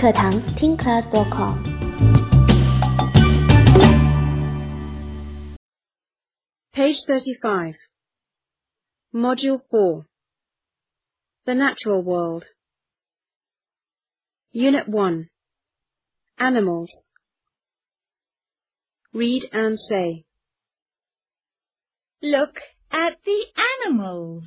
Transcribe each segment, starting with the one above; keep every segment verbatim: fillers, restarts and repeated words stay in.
课堂 听 class dot com。 Page thirty-five. Module four. The Natural World. Unit one. Animals. Read and say. Look at the animals.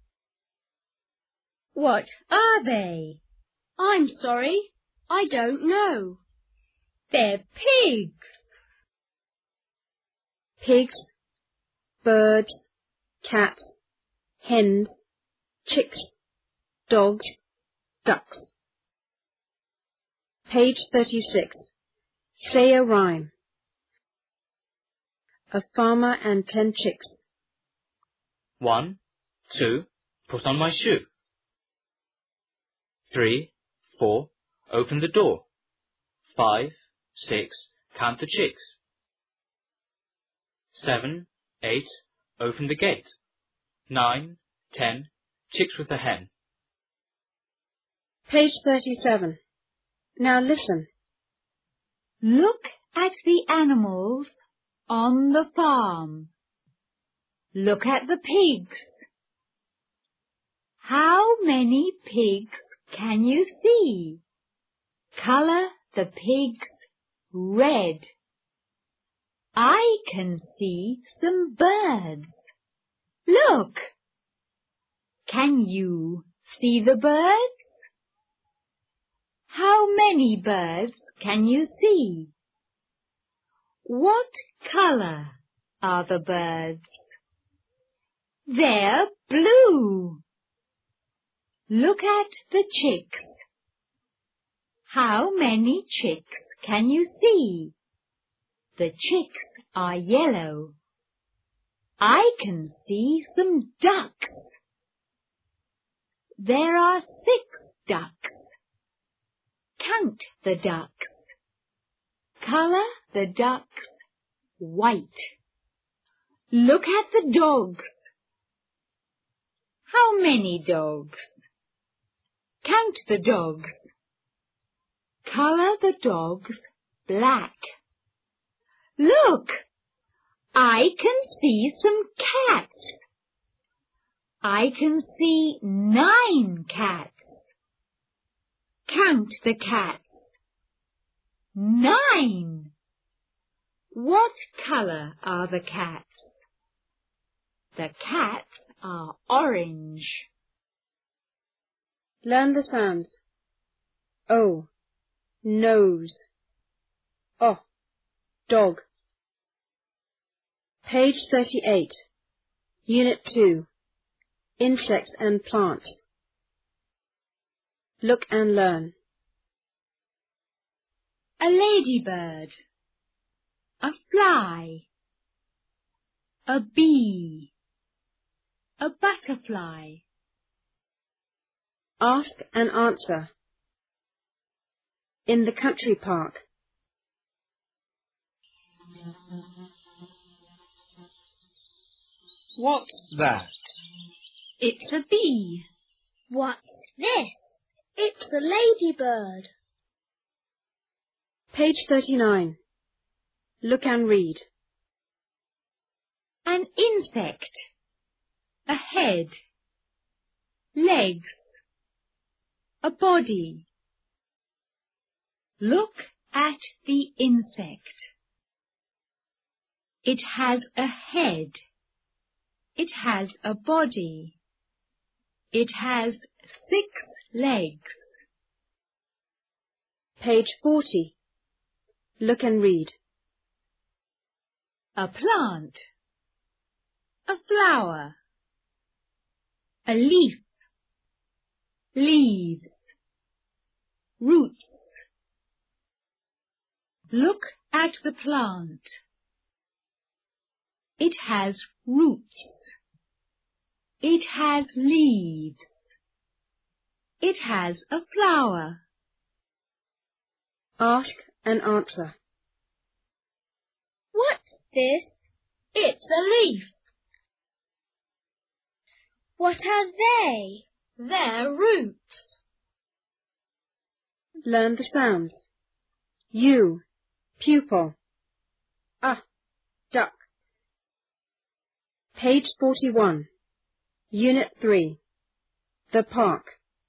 What are they? I'm sorry, I don't know. They're pigs. Pigs, birds, cats, hens, chicks, dogs, ducks. Page thirty-six. Say a rhyme. A farmer and ten chicks. One, two, put on my shoe. Three, four, open the door. Five, six, count the chicks. Seven, eight, open the gate. Nine, ten, chicks with a hen. Page thirty-seven. Now listen. Look at the animals on the farm. Look at the pigs. How many pigs can you see? Colour the pigs red. I can see some birds. Look! Can you see the birds? How many birds can you see? What colour are the birds? They're blue. Look at the chicks. How many chicks can you see? The chicks are yellow. I can see some ducks. There are six ducks. Count the ducks. Colour the ducks white. Look at the dogs. How many dogs? Count the dogs. Colour the dogs black. Look! I can see some cats. I can see nine cats. Count the cats. Nine. What colour are the cats? The cats are orange. Learn the sounds. O, nose. O, dog. Page thirty-eight. Unit two. Insects and plants. Look and learn. A ladybird. A fly. A bee. A butterfly. Ask and answer. In the country park. What's that? It's a bee. What's this? It's a ladybird. Page thirty-nine. Look and read. An insect. A head. Legs. A body. Look at the insect. It has a head. It has a body. It has six legs. Page forty. Look and read. A plant. A flower. A leaf. Leaves. Roots. Look at the plant. It has roots. It has leaves. It has a flower. Ask and answer. What's this? It's a leaf. What are they? They're roots. learn the sounds. U, pupil. Ah, duck. Page forty-one. Unit three. The park.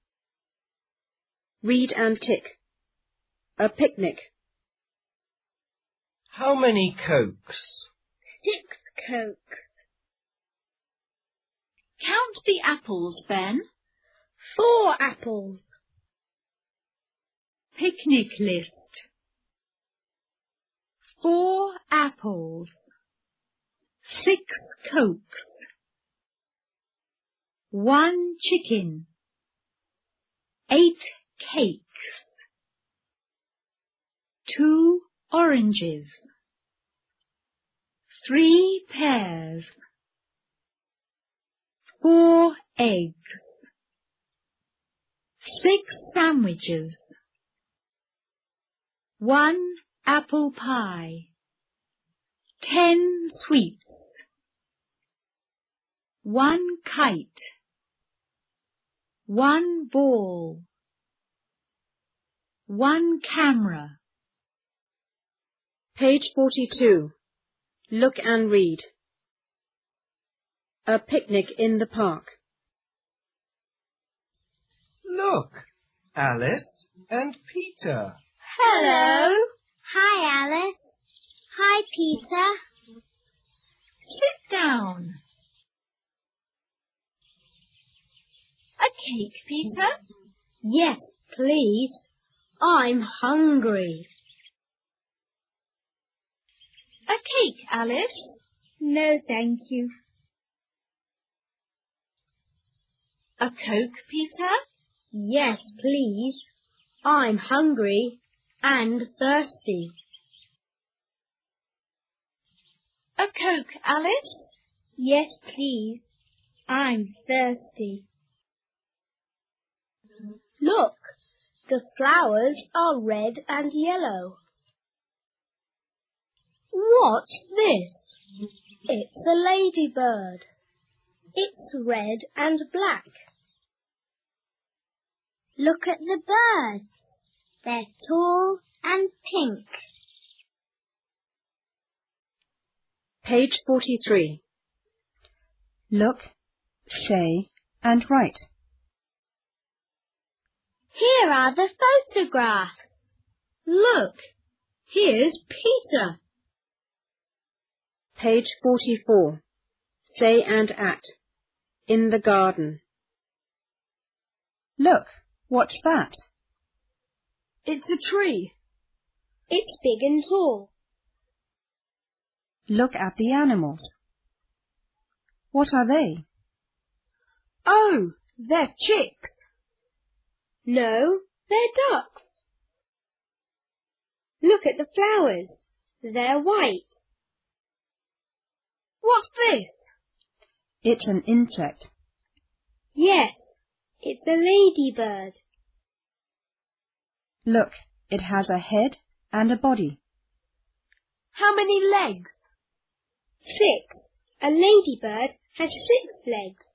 Read and tick. A picnic. How many cokes? Six cokes. Count the apples, Ben. Four apples. Picnic list. Four apples. Six cokes. One chicken. Eight cakes. Two oranges. Three pears. Four eggs. Six sandwiches. One apple pie. Ten sweets. One kite. One ball. One camera. Page forty-two. Look and read. A picnic in the park. Look, Alice and Peter. Hello. Hi, Alice. Hi, Peter. Sit down. A cake, Peter? Yes, please. I'm hungry. A cake, Alice? No, thank you. A Coke, Peter? Yes, please. I'm hungry and thirsty. A Coke, Alice? Yes, please. I'm thirsty. Look, the flowers are red and yellow. What's this? It's a ladybird. It's red and black. Look at the birds. They're tall and pink. Page forty-three. Look, say, and write. Here are the photographs. Look, here's Peter. Page forty-four. Say and act. In the garden. Look, what's that? It's a tree. It's big and tall. Look at the animals. What are they? Oh, they're chicks. No, they're ducks. Look at the flowers. They're white. What's this? It's an insect. Yes, it's a ladybird. Look, it has a head and a body. How many legs? Six. A ladybird has six legs.